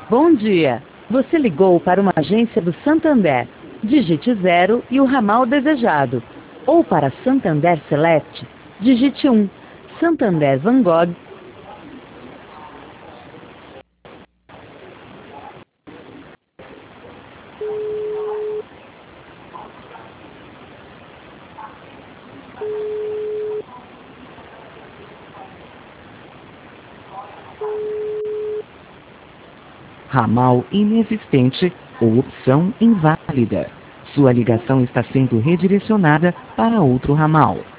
Bom dia. Você ligou para uma agência do Santander. Digite 0 e o ramal desejado. Ou para Santander Select, digite 1. Santander Van Gogh. Ramal inexistente ou opção inválida. Sua ligação está sendo redirecionada para outro ramal.